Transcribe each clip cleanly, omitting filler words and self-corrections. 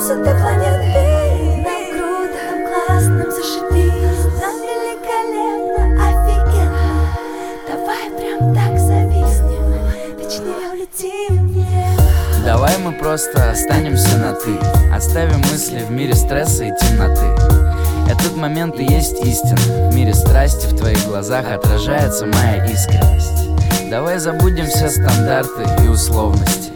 высоты планеты. Нам круто, нам классно, нам зашибись, нам великолепно, офигенно. Давай прям так зависнем, точнее улетим в небо. Давай мы просто останемся на «ты», оставим мысли в мире стресса и темноты. Этот момент и есть истина. В мире страсти в твоих глазах отражается моя искренность. Давай забудем все стандарты и условности,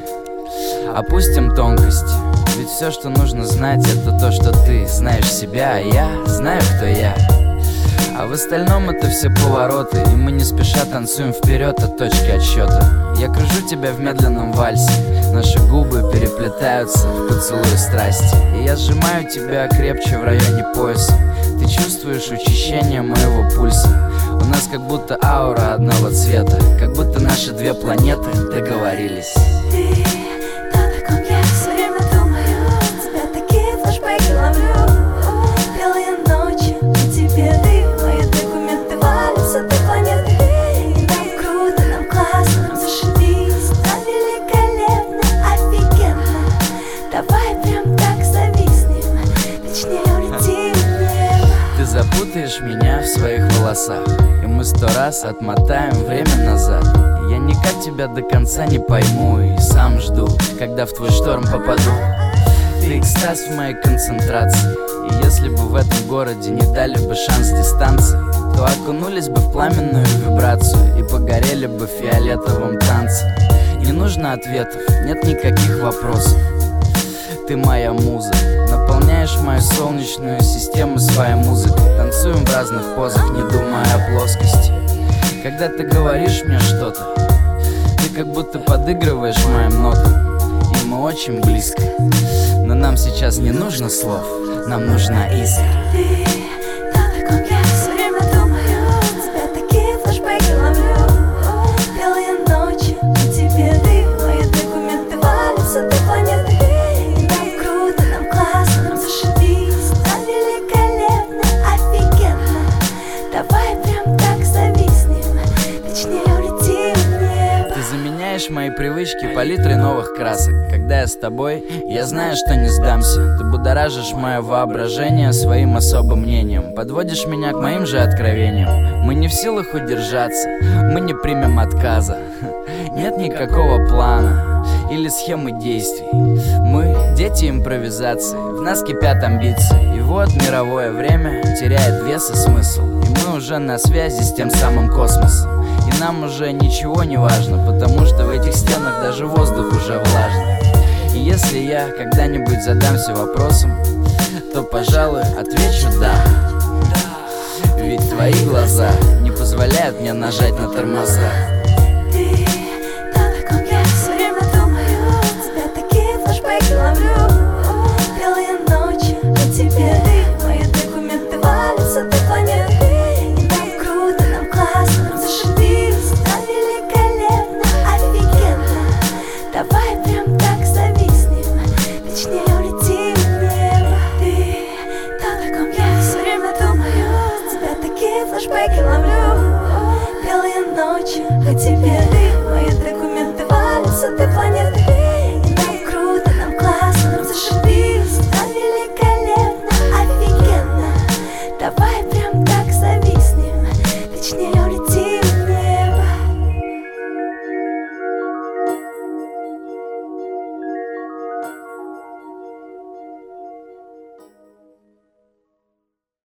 опустим тонкости. Ведь все, что нужно знать, это то, что ты знаешь себя, а я знаю, кто я. А в остальном это все повороты, и мы не спеша танцуем вперед от точки отсчета. Я кружу тебя в медленном вальсе, наши губы переплетаются в поцелуе страсти. И я сжимаю тебя крепче в районе пояса. Ты чувствуешь учащение моего пульса. У нас как будто аура одного цвета, как будто наши две планеты договорились. Ты тот, о ком я все время думаю, тебя такие флешбеки ловлю. Белые ночи, на тебе ты, мои документы валятся до планеты. И нам круто, нам классно, нам зашибись, нам великолепно, офигенно. Давай прям так зависнем, точнее улетим в небо. Ты запутаешь меня в своих волосах, и мы 100 раз отмотаем время назад. Я никак тебя до конца не пойму и сам жду, когда в твой шторм попаду. Ты экстаз в моей концентрации, и если бы в этом городе не дали бы шанс дистанции, то окунулись бы в пламенную вибрацию и погорели бы в фиолетовом танце. Не нужно ответов, нет никаких вопросов. Ты моя муза, наполняешь мою солнечную систему своей музыкой. Танцуем в разных позах, не думая о плоскости. Когда ты говоришь мне что-то, ты как будто подыгрываешь моим нотам, и мы очень близко. Но нам сейчас не нужно слов, нам нужна искра. Ты тот, о ком я все время думаю, тебя такие флешбеки ловлю. Белые ночи, на тебе ты, мои документы валятся до планеты. И нам круто, нам классно, нам зашибись, нам великолепно, офигенно. Давай прям так зависнем, точнее улетим в небо. Ты заменяешь мои привычки палитрой новых красок. Когда я с тобой, я знаю, что не сдамся. Ты будоражишь мое воображение своим особым мнением, подводишь меня к моим же откровениям. Мы не в силах удержаться, мы не примем отказа. Нет никакого плана или схемы действий. Мы дети импровизации, в нас кипят амбиции. И вот мировое время теряет вес и смысл, и мы уже на связи с тем самым космосом. И нам уже ничего не важно, потому что в этих стенах даже воздух уже влажный. И если я когда-нибудь задамся вопросом, то, пожалуй, отвечу «да». Ведь твои глаза не позволяют мне нажать на тормоза. Ты тот, о ком я все время думаю, тебя такие флешбеки ловлю. Белые ночи, на тебе ты, мои документы валятся до планеты. И нам круто, нам классно, нам зашибись, нам великолепно, офигенно. Давай прям так зависнем, точнее улетим в небо. Ты тот, о ком я все время думаю, тебя такие флешбеки ловлю. Белые ночи, а тебе ты, мои документы валятся до планеты.